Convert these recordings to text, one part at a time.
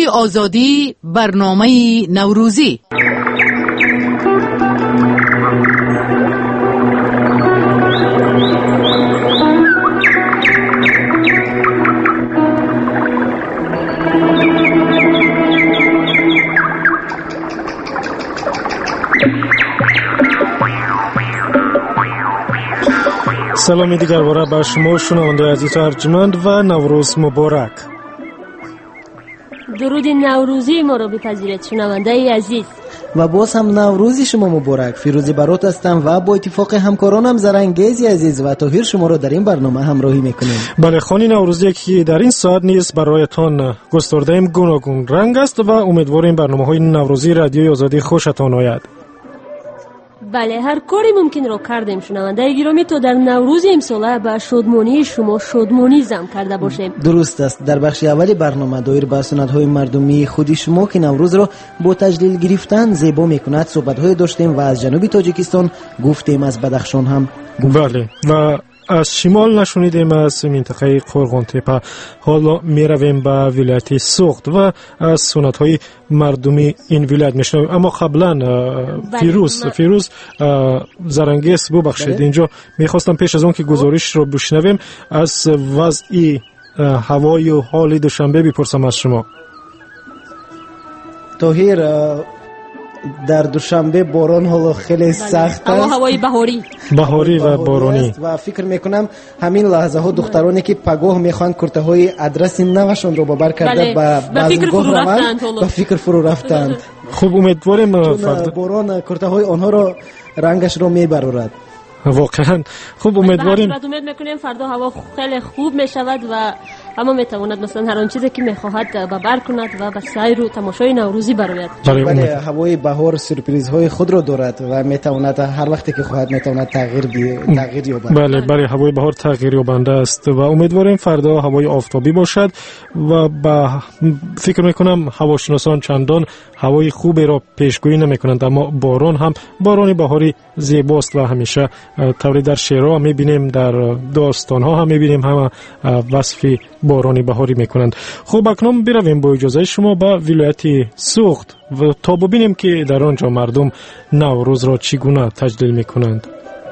رادیوی آزادی برنامه نوروزی. سلامی دیگر باره بر شما شنونده عزیز و ارجمند و نوروز مبارک. درود نوروزی ما رو بپذیرید شنونده عزیز. و باز هم نوروزی شما مبارک. فیروزی برات هستم و با اتفاق همکارانم زرنگیزی عزیز و طاهر شما رو در این برنامه همراهی میکنیم. بله، خوانی نوروزی که در این ساعت نیز برایتان گسترده ایم گوناگون رنگ است و امیدواریم برنامه‌های نوروزی رادیوی آزادی خوشتان آید. بله، هر کاری ممکن رو کردیم شنونده گرامی تا در نوروز امساله به شادمانی شما شادمانی زم کرده باشیم. درست است. در بخش اولی برنامه دایر به سنت‌های مردمی خودی شما که نوروز را با تجلیل گرفتن زیبا میکند صحبت‌های داشتیم و از جنوب تاجیکستان گفتیم، از بدخشان هم گفتیم. بله، و از شمال نشونیدیم از منطقه قرغان تپه. حالا می رویم به ولایت سوخت و از سنت‌های مردمی این ولایت میشنویم. اما قبلا فیروز زرنگیز ببخشید، اینجا میخواستم پیش از اون که گزارش رو بشنویم از وضع هوای و حال دوشنبه بپرسم از شما. طاهر، در دوشنبه باران حالا خیلی سخت است. هوای بهاری و بارانی و فکر میکنم همین لحظه ها دخترانی که پگاه میخوان کرته های ادرس نوشون رو بابر کرده به فکر فرو رفتند. خوب، امیدواریم باران کرته های آنها رو رنگش رو میبرورد. واقعا خوب، امیدواریم. امید میکنیم فردا هوا خیلی خوب میشود و اما میتواند مثلا هر آن چیزی که میخواهد ببر کند و به سیر و تماشای نوروزی براید. بله، هوای بهار سورپرایزهای خود را دارد و میتواند هر وقتی که خواهد میتواند تغییر یابد. بله، هوای بهار تغییر یابنده است و امیدواریم فردا هوای آفتابی باشد و فکر میکنم هواشناسان چندان هوای خوبی را پیشگویی نمیکنند، اما باران بهاری زیباست و همیشه طوری در شعرها میبینیم، در داستانها هم میبینیم همه وصف بارانی بهاری میکنند. خب اکنون برویم با اجازه شما به ولایت سوخت و تا ببینیم که در آنجا مردم نوروز را چگونه تجلیل میکنند.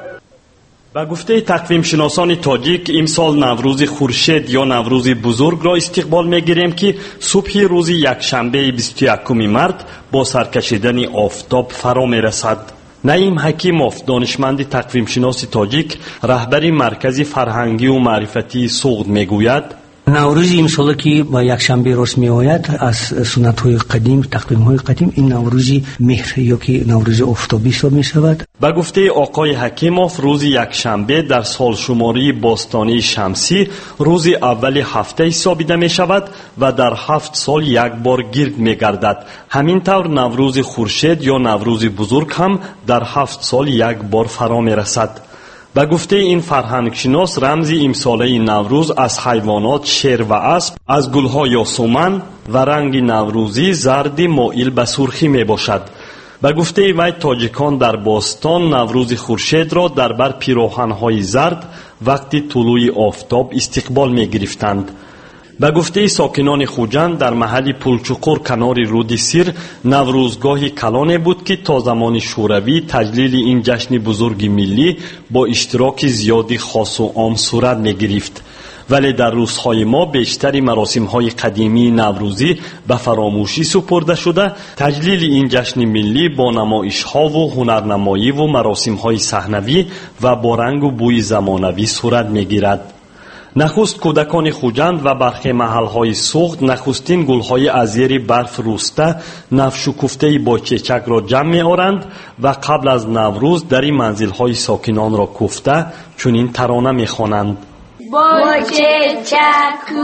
با گفته تقویم شناسان تاجیک امسال نوروز خورشید یا نوروز بزرگ را استقبال میگیریم که صبح روز یکشنبه 21 مارس با سرکشیدن آفتاب فرا میرسد. نعیم حکیموف، دانشمند تقویم شناس تاجیک، رهبر مرکز فرهنگی و معرفتی سوخت میگوید نوروز امسال که با یکشنبه راست می آید از سنت های قدیم، تقویم های قدیم، این نوروز مهر یا که نوروز آفتابی حساب می شود. با گفته آقای حکیموف، روز یکشنبه در سال شماری باستانی شمسی روز اول هفته حسابیده می شود و در 7 سال یک بار گرد می گردد. همین طور نوروز خورشید یا نوروز بزرگ هم در 7 سال یک بار فرا می رسد. با گفته این فرهنگ شناس، رمز امساله نوروز از حیوانات شیر و اسب، از گلها یا سومن و رنگ نوروزی زرد مائل به سرخی می باشد. با گفته وی، تاجیکان در باستان نوروز خورشید را در بر پیراهن‌های زرد وقتی طلوع آفتاب استقبال می گرفتند. با گفته ساکنان خوجند، در محل پلچقور کنار رود سیر نوروزگاه کلانه بود که تا زمان شوروی تجلیل این جشن بزرگ ملی با اشتراک زیادی خاص و عام صورت می گرفت. ولی در روزهای ما بیشتر مراسم‌های قدیمی نوروزی به فراموشی سپرده شده. تجلیل این جشن ملی با نمایش‌ها و هنرنمایی و مراسم‌های صحنوی و با رنگ و بوی زمانوی صورت می‌گیرد. نخست کودکان خوجند و برخی محل‌های سوخت نخستین گل‌های از زیر برف روسته نفشکفته با چیچک را جمع می‌آورند و قبل از نوروز در این منزل‌های ساکنان را کوفته چنین ترانه می‌خوانند: با چیچک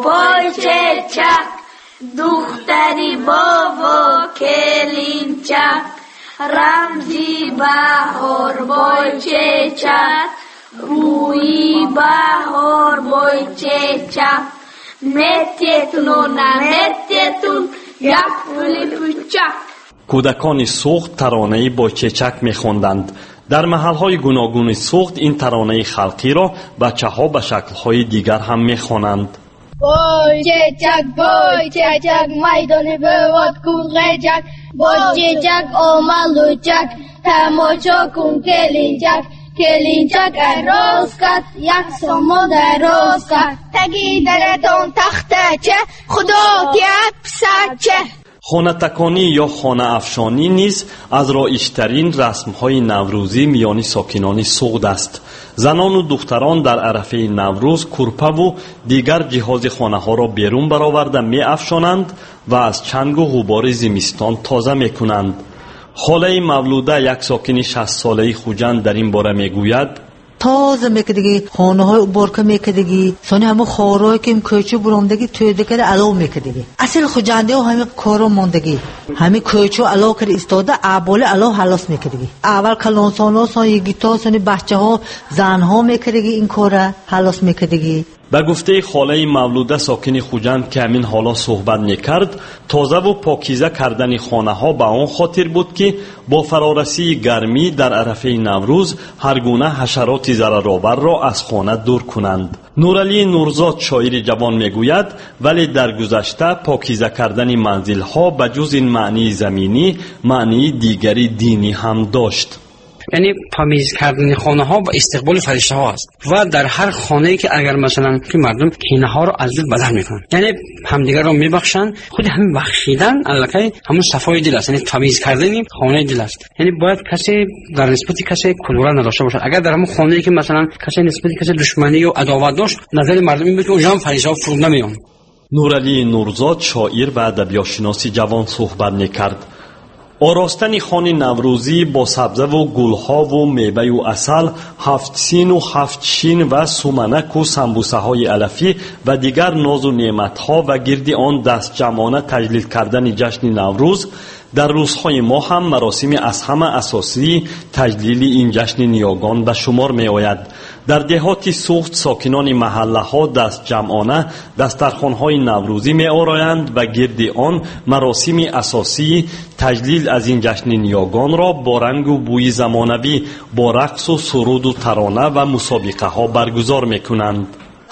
دختری بابا کلینچک رمزی بهار با چیچک روی بهار با چیچک متیتون و نمتیتون یک پولی پوچک. کودکان سوخت ترانه‌ای با چیچک می‌خواندند. در محل‌های گوناگون سوخت این ترانه خلقی را بچه‌ها به شکل‌های دیگر هم می‌خوانند. وای چچک میدان بواد کوغجک با چچک آمل و چک تماشا کن کلینچک راست کد یک سامان راست کد تگی درتان تخته چه خدا تیت پسد چه. خانه‌تکانی یا خانه افشانی نیز از رایج‌ترین رسم‌های نوروزی میان ساکنان سوغد است. زنان و دختران در عرفه نوروز کرپه و دیگر جهاز خانه‌ها را بیرون برآورده می‌افشانند و از چنگ و غبار زمستان تازه می‌کنند. خاله مولوده یک ساکن 60 ساله خوجند در این باره میگوید: تازه میکردگی خانه های برکه میکردگی سانی همه خورایی که کوچه برامدگی توی دکره علاو میکردگی اصل خوجنده و همه کارا موندگی همه کوچه علاو کرد استاده عباله علاو حلاس میکردگی اول کلانسانا سان یگیتا سانی بچه ها زن ها میکردگی این کاره حلاس میکردگی. به گفته خاله مولوده ساکن خوجند که همین حالا صحبت میکرد، تازه و پاکیزه کردن خانه ها به آن خاطر بود که با فرارسی گرمی در عرفه نوروز هر گونه حشرات ضررآور را از خانه دور کنند. نورعلی نورزاد شاعر جوان میگوید ولی در گذشته پاکیزه کردن منزل ها به جز این معنی زمینی معنی دیگری دینی هم داشت. یعنی تمیز کردن خانه ها و استقبال فرشته ها است و در هر خانه ای که اگر مثلا که مردم کینه ها رو از دل بدل میکنن یعنی همدیگر رو میبخشن خود همین بخشیدن الکی همون صفای دل است یعنی تمیز کردن خانه دل است. یعنی باید کسی در نسبت کسی کلورا نداشته باشه. اگر در همون خانه ای که مثلا کسی نسبت کسی دشمنی و عداوت داشت نظر مردم این بود که اونجا هم فرشته ها فرود نمیان. نورعلی نورزاد شاعر و ادبیاتشناس جوان صحبت میکرد. آراستن خانه نوروزی با سبزه و گلها و میوه و عسل، 7 سین و 7 شین و سومنک و سمبوسه های علفی و دیگر ناز و نعمت ها و گرد آن دست جمعانه تجلیل کردن جشن نوروز در روزهای ما هم مراسم از همه اساسی تجلیل این جشن نیاگان به شمار می آید. در دهات سوخت ساکنان محله ها دست جمعانه دسترخوان های نوروزی می آرایند و گرد آن مراسم اساسی تجلیل از این جشن نیاگان را با رنگ و بوی زمانوی با رقص و سرود و ترانه و مسابقه ها برگزار می کنند.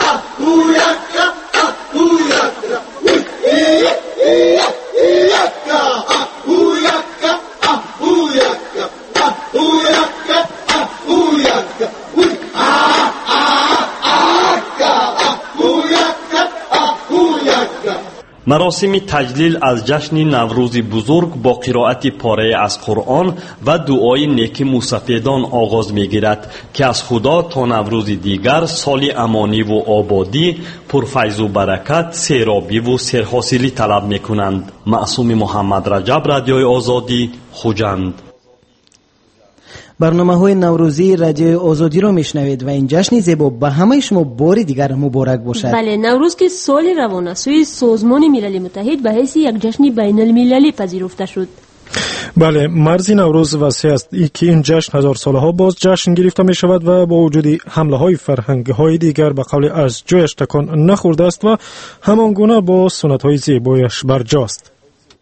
مراسم تجلیل از جشن نوروز بزرگ با قرائت پاره از قرآن و دعای نیک موسفیدان آغاز می گیرد که از خدا تا نوروز دیگر سال امانی و آبادی، پرفیض و برکت، سیرابی و سرحاصلی طلب می کنند. معصوم محمد رجب، رادیوی آزادی، خوجند. برنامه‌های نوروزی رادیو آزادی رو میشنوید و این جشن زیبا به همه شما بار دیگر مبارک باشد. بله، نوروز که سال روانه سوی سازمان ملل متحد به حیث یک جشن بین المللی پذیرفته شد. بله، مرز نوروز وسیع است که این جشن هزار سالها باز جشن گرفته می شود و با وجود حمله های فرهنگی های دیگر به قول از جایش تکان نخورده است و همان گونه با سنت های زیبایش برجاست.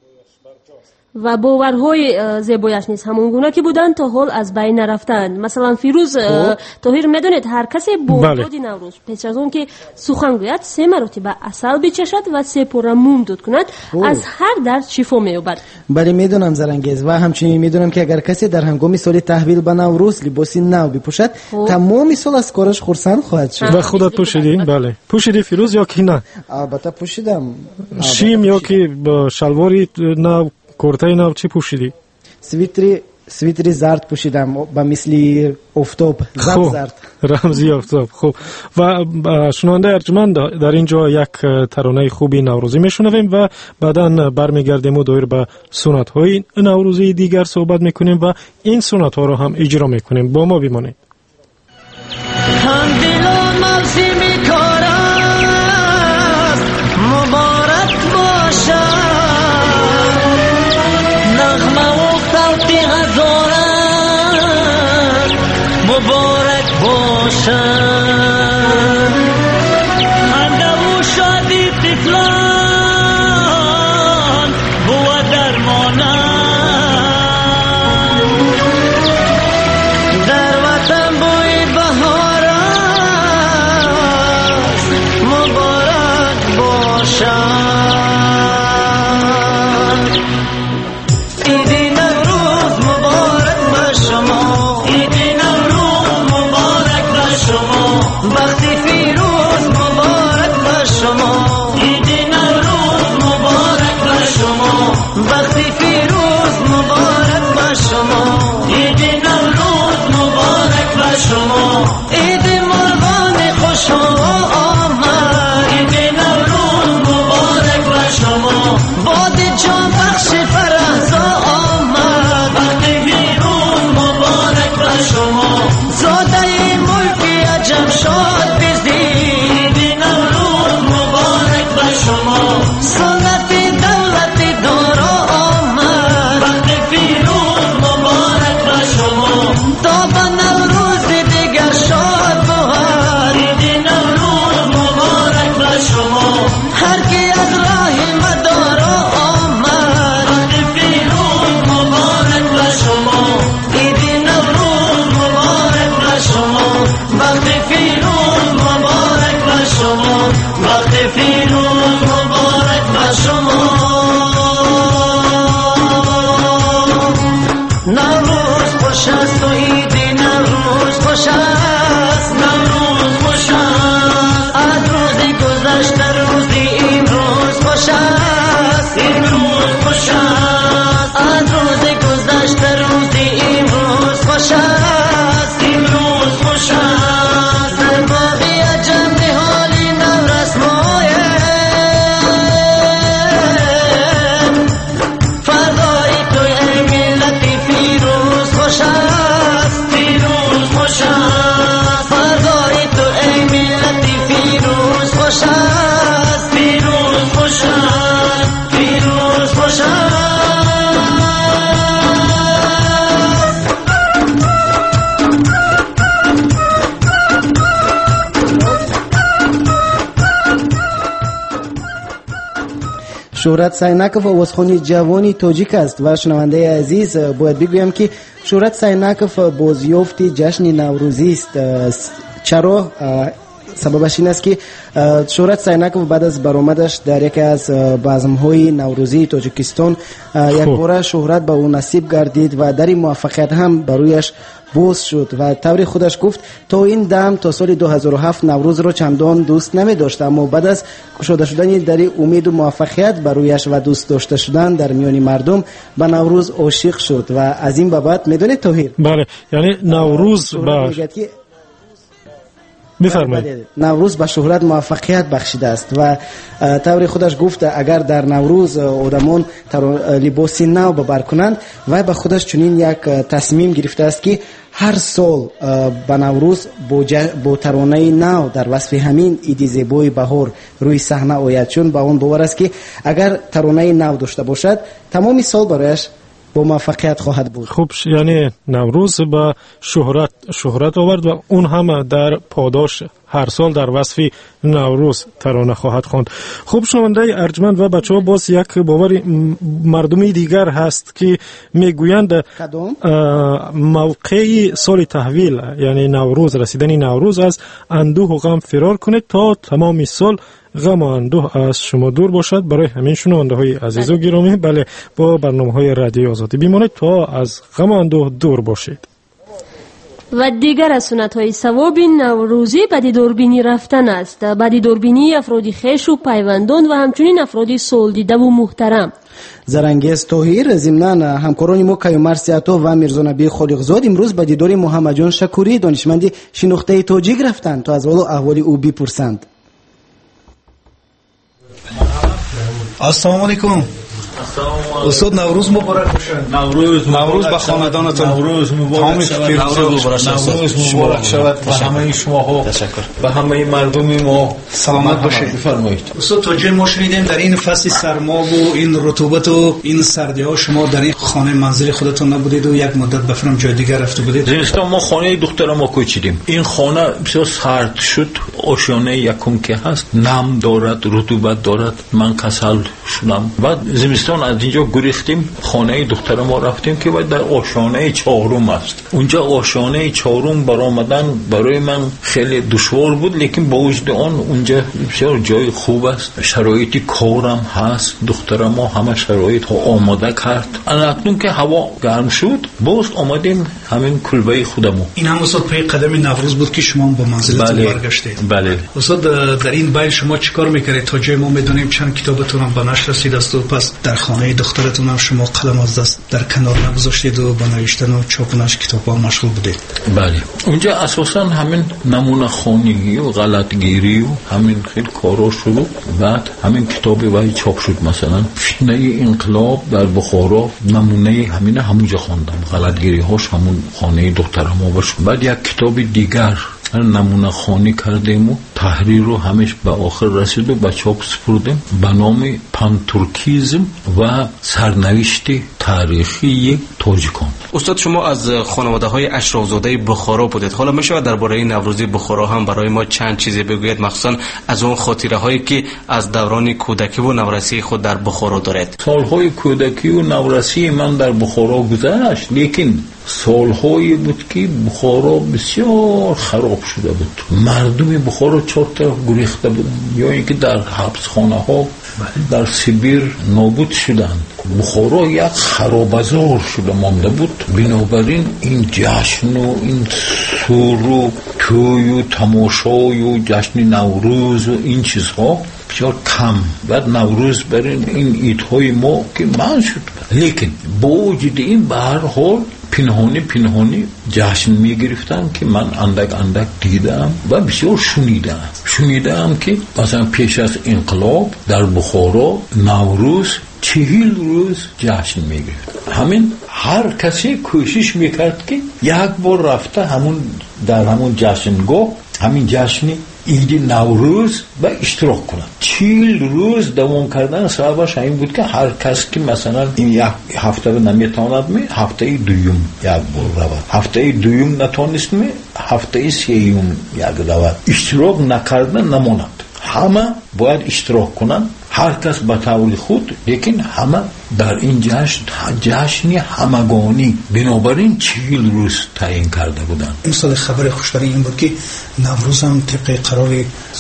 و باورهای زیبایش نیست همون گونه که بودن تا حال از بین نرفتند. مثلا فیروز طاهر میدونید هر کسی بامداد نوروز پیش از اون که سخن گوید 3 مرتبه عسل بچشد و 3 پاره موم دود کند از هر درد شفا مییابد. بله میدونم زرنگیز و همچنین میدونم که اگر کسی در هنگام سال تحویل به نوروز لباس نو بپوشد تمام سال از کارش خرسند خواهد شد. و خودت پوشیدی؟ بله پوشیدی فیروز یا که نه؟ البته پوشیدم. شیم یا که با شلواری نو کورتای نو چی پوشیدی؟ سویتری زرد پوشیدم با مثل افتاب زرد رمزی افتاب. خب و شنونده ارجمند در اینجا یک ترانه خوبی نوروزی میشنویم و بعداً برمیگردیم و دویر به سنت های نوروزی دیگر صحبت میکنیم و این سنت ها رو هم اجرا میکنیم. با ما بمانید. مبارک باشد خنده و شادی طفلان بود درمانم در وطن بوی بهار است مبارک باشد. شهرت سینکوف آوازخوانی جوانی تاجیک است و شنونده عزیز باید بگویم که شهرت سینکوف بازیافت جشن نوروزی است. چرا؟ سببش این است که شهرت سینکوف بعد از برآمدش در یکی از بزم‌های نوروزی تاجیکستان یک بار شهرت به او نصیب گردید و در این موفقیت هم برویش باز شد و طوری خودش گفت تا این دم تا سال 2007 نوروز را چندان دوست نمی داشت، اما بعد از گشوده شدن در امید و موفقیت برویش و دوست داشته شدن در میان مردم به نوروز عاشق شد و از این بابت میدونید طاهر؟ بله، یعنی نوروز بفرمایید. نوروز به شهرت موفقیت بخشیده است و طوری خودش گفت اگر در نوروز آدمان لباس نو ببر کنند و به خودش چنین یک تصمیم گرفته است که هر سال به نوروز با ترانه نو در وصف همین عید زیبای بهار روی صحنه آید، چون به اون باور است که اگر ترانه نو داشته باشد تمام سال برایش با موفقیت خواهد بود. خوب، یعنی نوروز با شهرت آورد و اون هم در پاداش هر سال در وصف نوروز ترانه خواهد خواند. خوب، شنونده ارجمند و بچه‌ها، باز یک باور مردمی دیگر هست که میگویند موقع سال تحویل یعنی نوروز، رسیدن نوروز، از اندوه و غم فرار کنید تا تمام سال غم و اندوه از شما دور باشد. برای همین شنونده های عزیز و گرامی، بله، با برنامه های رادیو آزادی بمانید تا از غم و اندوه دور باشید. و دیگر از سنت های ثواب نوروزی به دیداربینی رفتن است. به دیداربینی افرادی خویش و پیوندان و همچنین افرادی سالدیده و محترم. زرنگیز طاهر، ضمناً همکاران ما کیومرث سیاطو و میرزا نبی خالقزاد امروز به دیدار محمد جان شکوری، دانشمند شناخته تاجیک رفتند تا از حال و احوال او بپرسند. السلام علیکم. استاد، نوروز مبارک باشه. نوروز به خاندانتون نوروز مبارک شود و همه شماها و همه مردم ما سلامت باشید. بفرمایید. استاد، توجه ما شنیدیم در این فصل سرما و این رطوبت و این سردی ها شما در این خانه منزل خودتون نبودید و یک مدت بفرم جای دیگر رفته بودید. زمستان ما خانه دختر ما کوچیدیم. این خانه بسیار سرد شد. آشیانه یکم که هست نم دارد، رطوبت دارد. من کسل شدم. بعد زمستان از اینجا گریختیم، خانه دختر ما رفتیم که باید در آشیانه چهارم است. اونجا آشیانه چهارم برآمدن برای من خیلی دشوار بود، لیکن با وجود آن اونجا بسیار جای خوب است. شرایط کارم هست، دختر ما همه شرایط ها آماده کرد. اکنون که هوا گرم شد باز آمدیم همین کلبه خودمون. این هم استاد پی قدم نوروز بود که شما با منزلتون برگشتید. بله. استاد، در این بین شما چیکار میکردید؟ تا جای ما میدونیم چند کتابتون هم به نشر رسید است و پس در خانه دخترتون هم شما قلم از دست در کنار نگذاشتید و با نوشتن و چاپونش کتاب‌ها مشغول بودید. بله. اونجا اساسا همین نمونه خوانی و غلطگیری و همین خیلی کارا شد. بعد همین کتاب وای چاپ شد. مثلا فتنه انقلاب در بخارا نمونه همونجا خواندم. غلطگیری هاش همون خانه دخترم باشه. بعد یک کتاب دیگر نمونه خوانی کردیم و تحریر رو همش به آخر رسید و به چاپ سپردیم به نام پانتورکیزم و سرنوشت تاریخی تاجیکان. استاد، شما از خانواده های اشرافزاده بخارا بودید. حالا میشه درباره نوروزی بخارا هم برای ما چند چیزی بگوید، مخصوصا از اون خاطره هایی که از دوران کودکی و نورسی خود در بخارا دارید؟ سالهای کودکی و نورسی من در بخارا گذشت، لیکن سالهایی بود که بخارا بسیار خراب شده بود. مردم بخارا چهار طرف گریخته بودن، یا اینکه در حبسخانه ها در سیبیر نابود شدند. بخارا یک خرابازار شده مانده بود. بنابراین این جشن و این سور و توی و تماشای و جشن نوروز و این چیزها بسیار کم. بعد نوروز برای این عیدهای ما که من شد. لیکن با وجود این به هر حال پنهانی جشن می گرفتن که من اندک دیدم و بسیار شنیدم که مثلا پیش از انقلاب در بخارا نوروز 40 روز جشن می گرفت. همین هر کسی کوشش میکرد که یک بار رفته در همون جشنگاه همین جشن عید نوروز و اشتراک کنند. 40 روز دوام کردن سببش این بود که هر کس که مثلا این یک هفته نمیتواند هفته دوم یک بار رود، هفته دوم نتونست هفته سوم یک رود. اشتراک نکردن نماند، همه باید اشتراک کنند، هر کس به طور خود، لیکن همه در این جشن همگانی. بنابراین 40 روز تعیین کرده بودند. امسال خبر خوشبری این بود که نوروز هم طبق قرار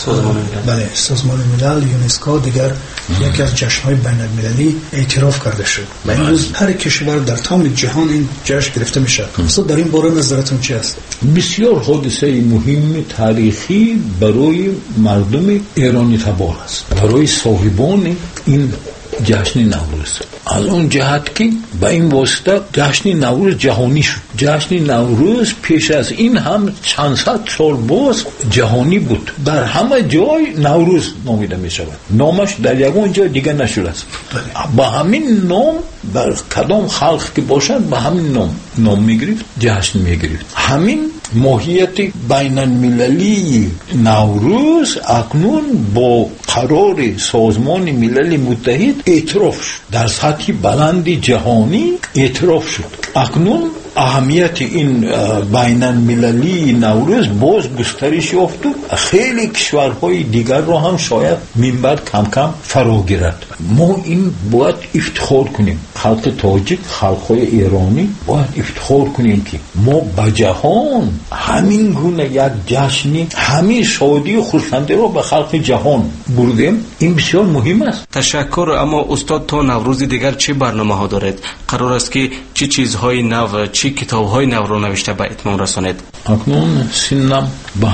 سازمان ملل یونسکو دیگر یکی از جشن‌های بین‌المللی اعتراف کرده شد و امروز هر کشور در تمام جهان این جشن گرفته میشه. در این باره نظرتون چی است؟ بسیار حادثه مهم تاریخی برای مردم ایرانی تبار است، برای صاحبان این جشن نوروز. از اون جهت که به این واسطه جشن نوروز جهانی شد. جشن نوروز پیش از این هم چند صد سال باز جهانی بود. در همه جای نوروز نامیده می شود. نامش در یگان جای دیگه نشده است. با همین نام در کدام خلق که باشد به همین نام می گرفت، جشن می گرفت. همین ماهیت بین المللی نوروز اکنون با قرار سازمان ملل متحد اعتراف شد، در سطح بلند جهانی اعتراف شد. اکنون اهمیت این بین المللی نوروز باز گسترش یافت و خیلی کشورهای دیگر را هم شاید منبر کم کم فرا گیرد. ما این باید افتخار کنیم، خلق تاجیک، خلقهای ایرانی باید افتخار کنیم که ما به جهان همین گونه یک جشن، همین شادی و خرسندی را به خلق جهان بردیم. این بسیار مهم است. تشکر. اما استاد تا نوروز دیگر چه برنامه ها دارید؟ قرار است که چه چیزهای نو، چه کتاب‌های نو را نوشته به اتمام رسانید؟ اکنون سنم به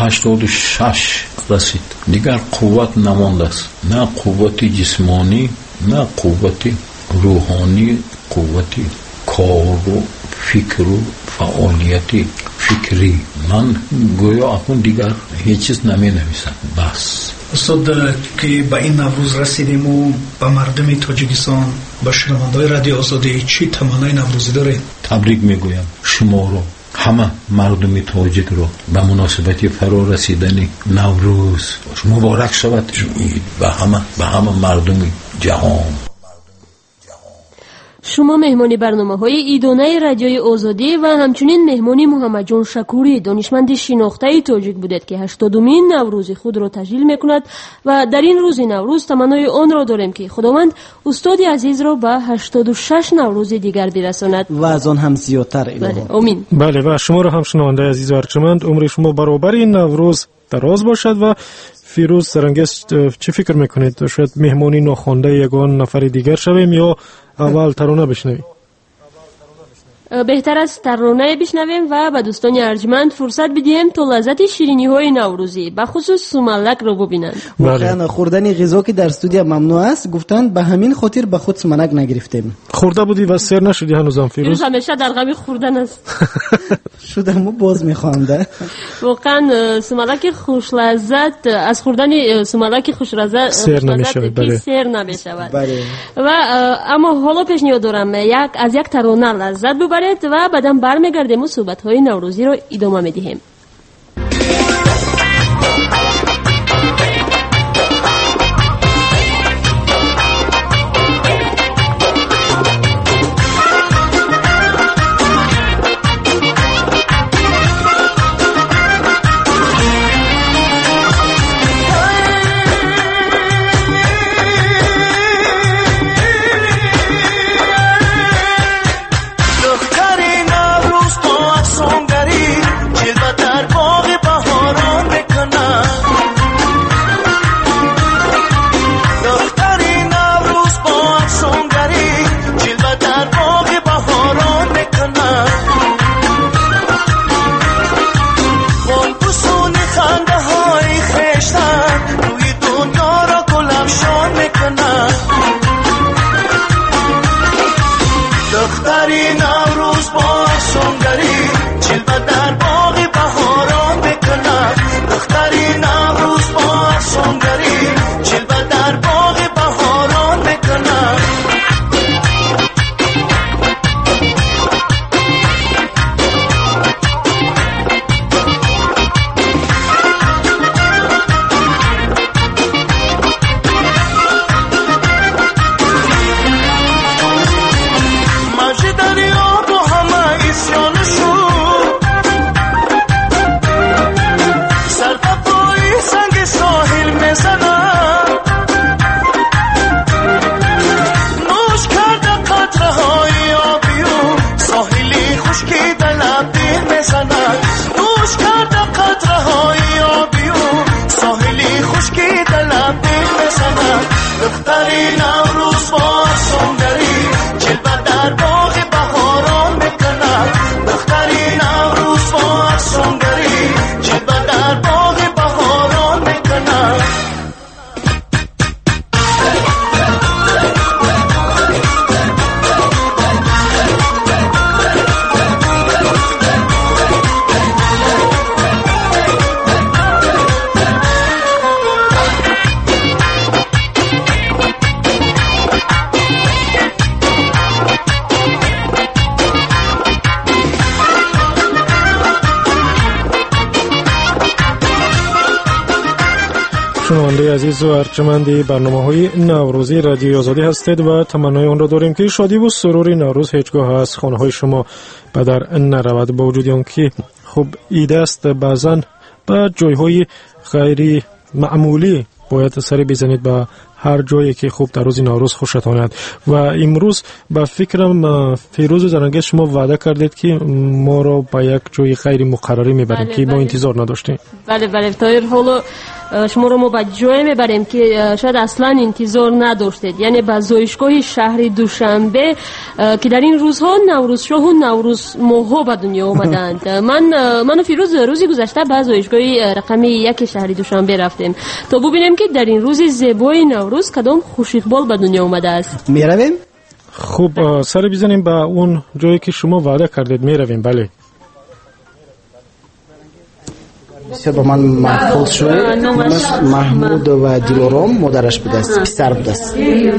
86 رسید. دیگر قوت نمانده است، نه قوت جسمانی، نه قوت روحانی، قوت کار و فکر و فعالیت فکری. من گویا اکنون دیگر هیچ چیز نمی‌نویسم. بس استاد که به این نوروز رسیدیم و به مردم تاجیکستان، به شنونده‌های رادیو آزادی چی تمنای نوروزی دارید؟ تبریک میگویم شما رو، همه مردم تاجیک رو به مناسبت فرا رسیدن نوروز مبارک شود. به همه مردم جهان. شما مهمانی برنامه‌های ایدانه رادیوی آزادی و همچنین مهمانی محمد جان شکوری، دانشمند شناخته تاجیک بودید که 80مین نوروز خود را تجلیل میکند و در این روز نوروز تمنای آن را داریم که خداوند استاد عزیز را به 86 نوروز دیگر برساند و از آن هم زیادتر. بله، آمین. بله، و شما را هم شنونده عزیز و ارجمند، عمر شما برابر این نوروز دراز باشد. و فیروز سرنگست چه فکر میکنید؟ شاید مهمانی ناخوانده یگان نفر دیگر شویم یا اول ترانه بشنویم؟ بهتر است ترانه بشنویم و به دوستان ارجمند فرصت بدیم تا لذت شیرینی های نوروزی به خصوص سوملک را ببینند. واقعا خوردن غذا که در استودیو ممنوع است، گفتند به همین خاطر به خود سوملک نگرفتیم. خورده بودی و سیر نشدی هنوزم فیروز؟ همیشه در غم خوردن است. شدم باز میخوام ده. واقعا سوملک خوش لذت، از خوردن سوملک خوش لذت سیر نمیشود. بله، سیر نمیشود. و اما حالا پیشنهاد دارم از یک ترانه لذت ببرید و بعدم برمیگردیم و صحبت‌های نوروزی رو ادامه میدیم. دختری نوروز تو افسونگری جلوت شنونده عزیز و ارجمند برنامه‌های نوروزی رادیو آزادی هستید و تمنای آن را داریم که شادی و سرور نوروز هیچگاه از خانه‌های شما به در نرود، با وجود آنکه خب ایده است بعضاً به جای‌های غیر معمولی باید سری بزنید به هر جایی که خوب در روز نوروز خوشت آمد. و امروز به فکرم فیروز زرنگی شما وعده کردید که ما را به یک جای غیر مقرری میبریم که ما انتظار نداشتیم. بله طایر حالا شما رو ما به جایی میبریم که شاید اصلا انتظار نداشتید، یعنی به زایشگاه شهر دوشنبه که در این روزها نوروز شاه و نوروز ماه به دنیا آمدند. من و فیروز روزی گذشته به زایشگاه رقم 1 شهر دوشنبه رفتیم تا ببینیم که در این روز زیبای نوروز کدام خوش اقبال به دنیا آمده است. میرویم؟ خب سر بزنیم به اون جایی که شما وعده کردید. میرویم. بله. بسیار با من محفوظ شد. محمود و دیلارام مادرش بوده است، پسر بوده است.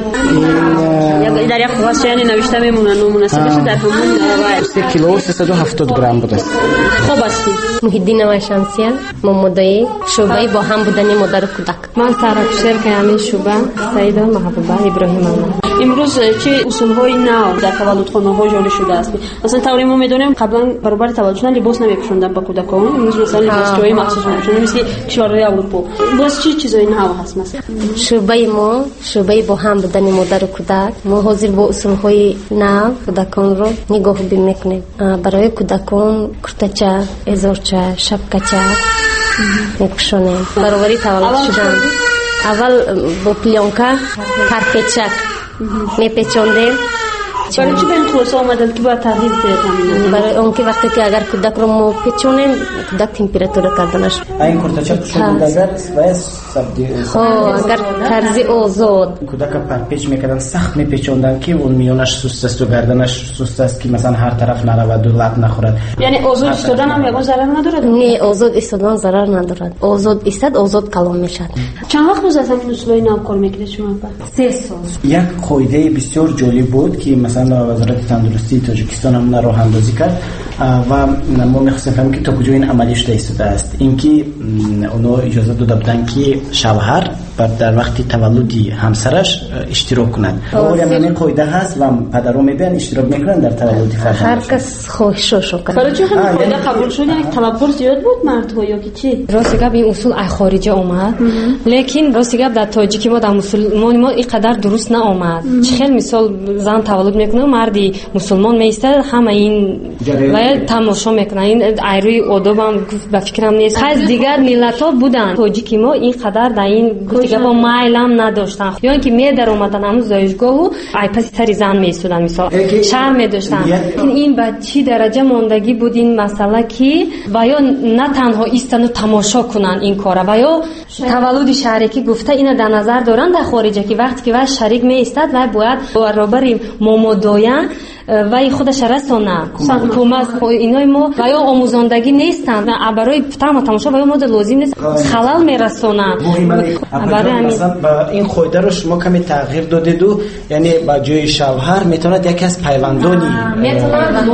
در یک قفسه یعنی نوشته میمونه نام مناسبش در همون 3 کیلو 370 گرم بوده است. خوب است. محیدین و شمسیه مامودای شعبه با هم بودن مادر کودک. من طرفشر که همین شعبه سعید محبوبه ابراهیم الله. امروز چه اصول‌های نو در تولدخانه‌ها جاری شده است؟ مثلا طوری ما می‌دونیم قبلا برابر تولدشون لباس نمی‌پوشوندن با کودکان، امروز مثلا لباس‌های مخصوص می‌پوشونن مثل کشورهای اروپا. باز چه چیزایی نو هست مثلا؟ شعبه با هم بودن مادر کودک. ما حاضر با اصول‌های نو کودکان رو نگاه می‌کنیم. برای کودکان کرتچه، ازورچه، شبکچه می‌پوشونیم. برابر تولد شدن اول با پلیونکا پرپچک میپیچوندیم. برای چی به این خلاصه آمدن که باید تغییر بدیم؟ برای اون که وقتی که اگر کودک رو ما پیچونیم کودک تمپراتور کردنش این کرتچه پوشون اگر اگر طرزی آزاد کودک پرپیچ میکردن سخت میپیچوندن که اون میونش سست است و گردنش سست است که مثلا هر طرف نرود و لب نخورد. یعنی آزاد ایستادن هم یکم ضرر ندارد؟ نه، آزاد ایستادن ضرر ندارد. آزاد ایستاد آزاد کلام میشد. چند وقت روز از همین اصولای نو کار میکنید شما؟ 3 سال. یک قاعده بسیار جالب بود که مثلا وزارت تندرستی تاجیکستان هم راه اندازی کرد و ما می‌خواستیم فهمیم که تا کجا این عملی شده است. اینکه اونا اجازه داده بودن که شوهر در وقت تولد همسرش اشتراک کنند. این قاعده هست و پدرها میبین اشتراک میکنن در تولد فرزندشون. هر کس خواهشش کنه. برای چه همین قاعده قبول شد؟ یعنی تلفظ زیاد بود مردها یا که چی؟ راستی گپ این اصول ای خارجی اومد، لیکن راستی گپ در تاجیکی ما در مسلمان ما اینقدر درست نآمد. چه مثال زن تولد میکنه مردی مسلمان میسته همه این باید تماشا میکنه. این ایروی آداب هم به فکرم نیست. از دیگر ملت‌ها بودن تاجیکی ما اینقدر در این دیگه با مایلم نداشتن یا اینکه می در اومدن همون زایشگاه و ای پس سری زن میسودن مثلا شرم می‌داشتن. این به چی درجه ماندگی بود این مسئله که و یا نه تنها ایستن و تماشا کنن این کارا و یا تولد شریکی گفته اینو در نظر دارن در خارجه که وقتی که واسه شریک می ایستاد و باید برابر مامودایان و این خودش رسانه کمک اینای ما و یا آموزندگی نیستن برای تماشا و یا ما لازم نیست خلل میرسونن. برای مثلا با این قاعده رو شما کمی تغییر دادید و یعنی با جای شوهر میتوند یکی از پیوندانی میتوند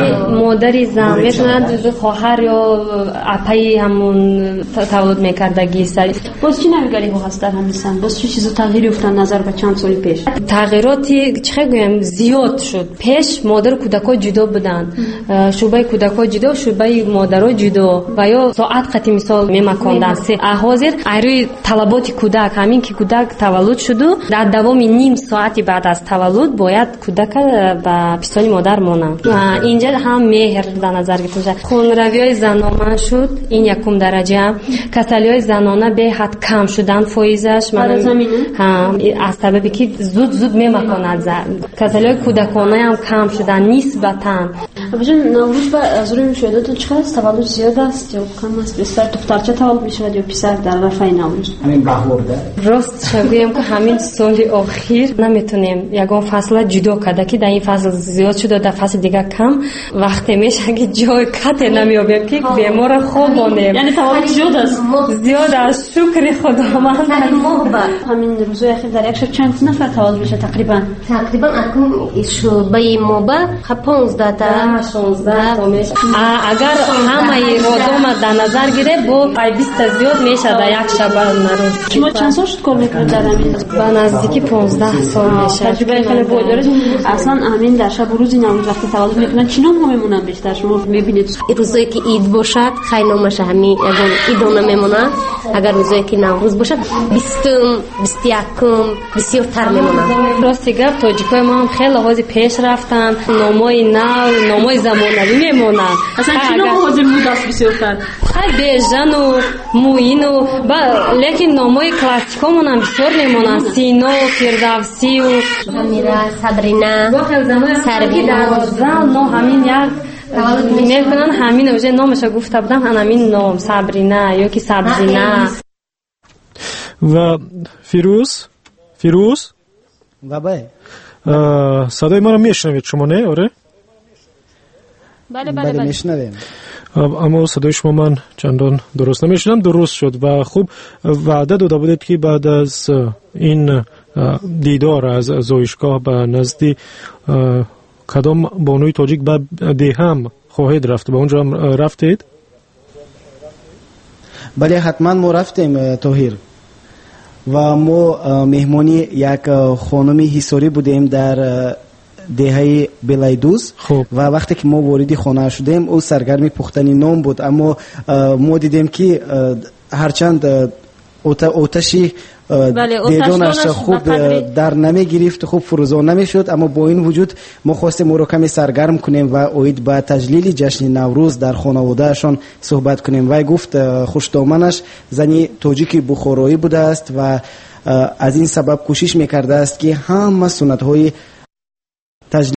مادری زن میتوند خواهر یا اپای همون تولد میکردگی سری. باز چی نمیگاری ها هست در همین سن؟ باز چه چیزا تغییری افتاد نظر به چند سال پیش؟ تغییراتی چه گویم زیاد شد. پیش مادر کودکا جدا بودن، شعبه کودکا جدا، شعبه مادرها جدا و یا ساعت قطعی مثال میمکاندن. حاضر ایروی طلبات کودک همین که کودک تولد شد و در دوام نیم ساعتی بعد از تولد باید کودک به پستان مادر مونه. اینجا هم مهر در نظر گرفته شد. خونرویای زنانه شد این یکم درجه. کسلیای زنانه به حد کم شدن فایزش از سببی که زود میمکاند. کسلیای کودکانه هم کم شدن نسبتاً. بچه نوروز با از روی مشاهداتون چقدر است؟ تولد زیاد است یا کم است؟ بسیار دخترچه تولد میشود یا پسر در رفع نوروز؟ همین بهورده راست شگویم که همین سال اخیر نمیتونیم یگان فصل جدا کرده که در این فصل زیاد شده در فصل دیگه کم وقتی میشه که جای کت نمیابیم که بیمار خوابانیم. یعنی تولد زیاد است؟ زیاد است. شکر خداوند. همین روزهای اخیر در یک شب چند نفر تولد میشه تقریبا اکنون شعبه موبا 15 تا 16 تا میشه. اگر همه رودوم در نظر گیره با 20 تا زیاد میشه در یک شب نروز. شما چند سال شد کار میکنید در همین؟ با نزدیکی 15 سال میشه. تجربه خیلی بود داره. اصلا همین در شب و روز نوروز وقتی تولد میکنن چی نام میمونن بیشتر شما میبینید؟ روزایی که عید باشد خیلی نامش همین عیدونه میمونن. اگر روزایی که نوروز باشد 20 21 بسیارتر میمونن. راستی گفت تاجیکای ما هم خیلی لحاظ پیش رفتن. نامای نو نامای زمانوی میمونن. اصلا چی نام حاضر بود است بسیارتر؟ خیلی بیژن و موین و لیکن نامای کلاسیکامون هم بسیار میمونن. سینا و فردوسی و میرا صبرینا سربینا زن ما همین یک میکنن همین اوجه نامش گفته بودم همین نام صبرینا یا که سبزینا. و فیروز و بله صدای ما رو میشنوید شما نه؟ آره؟ بله میشنویم. اما صدای شما من چندان درست نمیشنم. درست شد و خوب وعده داده بودید که بعد از این دیدار از زویشگاه به نزدی کدام بانوی تاجیک به دهام خواهید رفت. به اونجا هم رفتید؟ بله حتما ما رفتیم طاهر و ما مهمانی یک خانمی حصاری بودیم در دهه بلایدوز و وقتی که ما وارد خانه شدیم او سرگرم پختن نان بود، اما ما دیدیم که هرچند آتشی دیدانش خوب در نمی گرفت، خوب فروزان نمی شد، اما با این وجود ما خواستیم او را کمی سرگرم کنیم و اوید به تجلیل جشن نوروز در خانوادهشان صحبت کنیم. و گفت خوشدامنش زنی تاجیک بخارایی بوده است و از این سبب کوشش میکرده است که همه سنت های